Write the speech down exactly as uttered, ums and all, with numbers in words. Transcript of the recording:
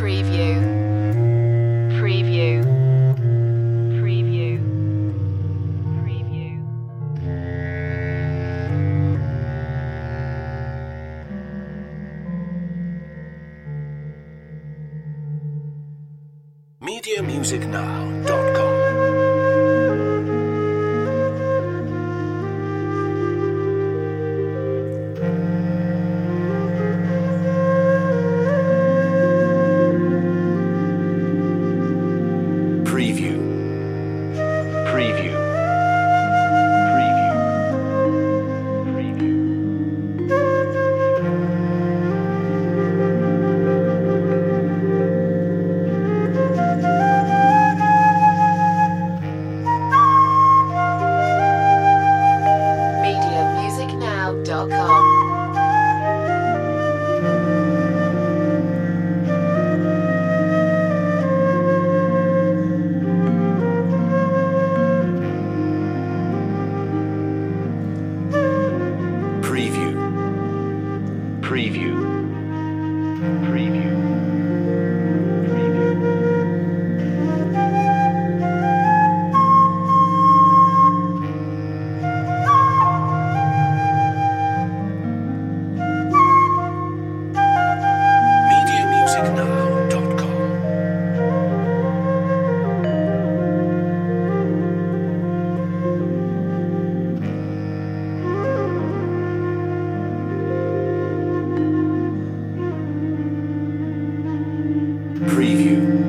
Preview. Preview. Preview. Preview. media music now dot com Preview. Preview. Preview. Preview. media music now dot com. Preview. Preview. Preview. Preview. media music now dot com Preview.